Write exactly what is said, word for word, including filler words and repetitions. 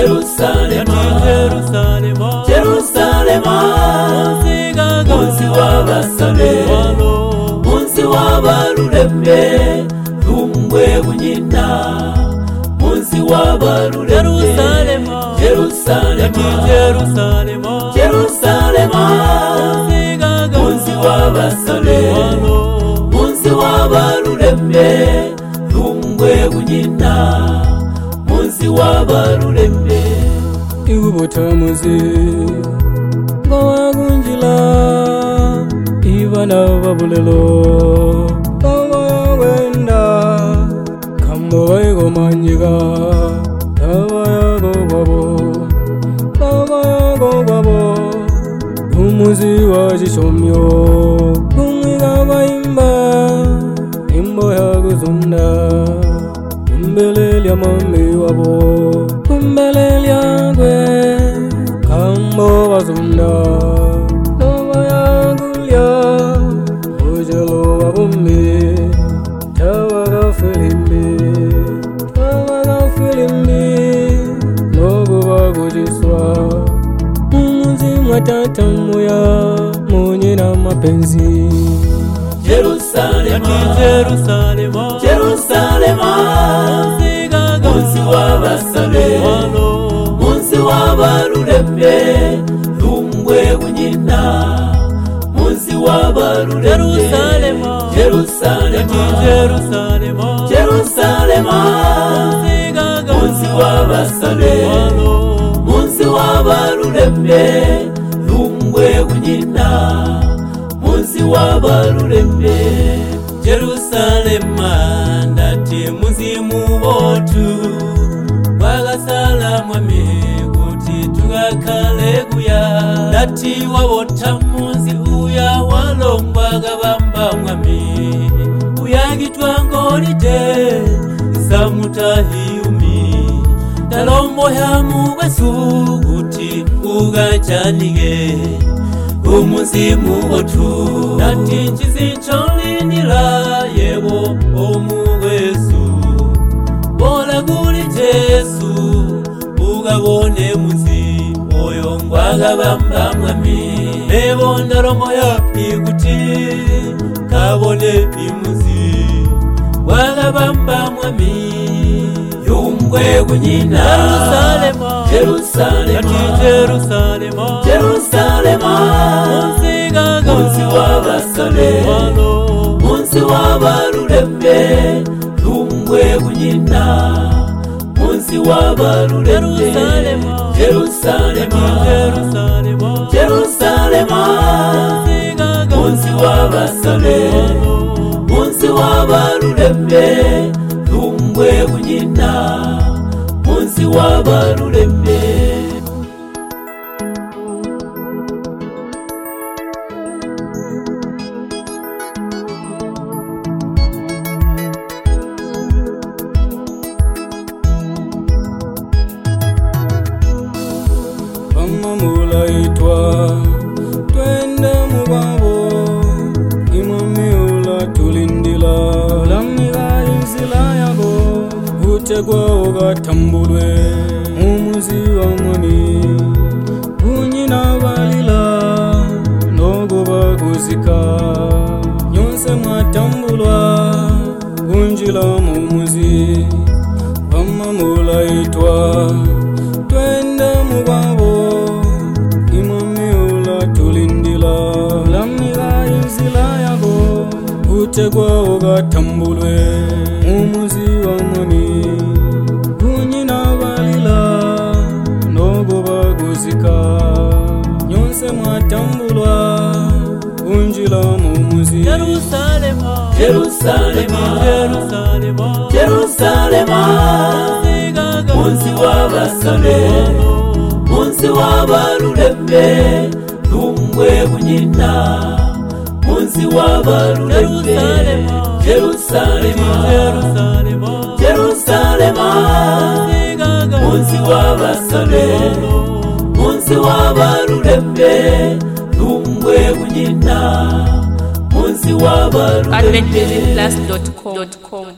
Jerusalema, Jerusalema, Jerusalema, munsi w'abasale, munsi w'abarurembe, rumwe bunyina, munsi w'abarurembe, Jerusalema, Jerusalema, Jerusalema, munsi w'abasale, munsi w'abarurembe, rumwe bunyina, munsi w'abarurembe. Ibutamuzi gawagunjila ibana babulelo gawawenda kamboyego manyiga gawayago gwabo gawayago gwabo umuzi wajishomyo kumwiga bayimba imbo yaguzunda kumbelelya mami wabo kumbelelya gwe kambo wazunda nova yagulya ujelo wabumbi tawaga filimbi tawaga filimbi nogo bagujiswa umuzi mwatatamuya munyina mapenzi. Jerusalema, Jerusalema, Jerusalema, munsi w'abasale, munsi w'abarurembe, rumwe bunyina, munsi w'abarurembe, Jerusalema, Jerusalema, Jerusalema, munsi w'abasale, munsi w'abarurembe, rumwe bunyina, munsi w'abarurembe. Jerusalema ndati muzimu botu bagasala mwami kuti tugakale guya ndati wabota muzi uya walongwa gabamba mwami uyagitwa ngolite samutahiyumi talombo ya mugwesu kuti ugachanige umuzimu botu nati nchizicholinila yebo omugwesu bola guli Jesu ugabone muzi oyo ngwagabamba mwami nebo ndalomo ya ikuti kabone imuzi wagabamba mwami yumgwe gunyina. Jerusalema, Jerusalema, Jerusalema, Jerusalema, munsi w'abasale, munsi w'abarurembe, rumwe bunyina, munsi w'abarurembe, Jerusalema, Jerusalema, munsi w'abasale, munsi w'abarurembe, rumwe bunyina, munsi w'abarurembe. Mamula itwa twende mugabo imamiula tulindila lamiga izila yago utegwa ugatambulwe umuzi wa mwami unyina balila nogo baguzika nyonse mwatambulwa unjila mumuzi mamula itwa twende mugabo imamiula tulindila lamiga izila yago utegwa ugatambulwe umuzi wa mwami unyina balila nogo baguzika nyonse mwatambulwa unjila mumuzi. Jerusalema, Jerusalema, Jerusalema, Jerusalema, munsi w'abasale, munsi w'abarurembe, rumwe bunyina, munsi w'abarurembe, Jerusalema, Jerusalema, munsi w'abasale, munsi w'abarurembe, rumwe bunyina, munsi w'abarurembe. advent music plus dot com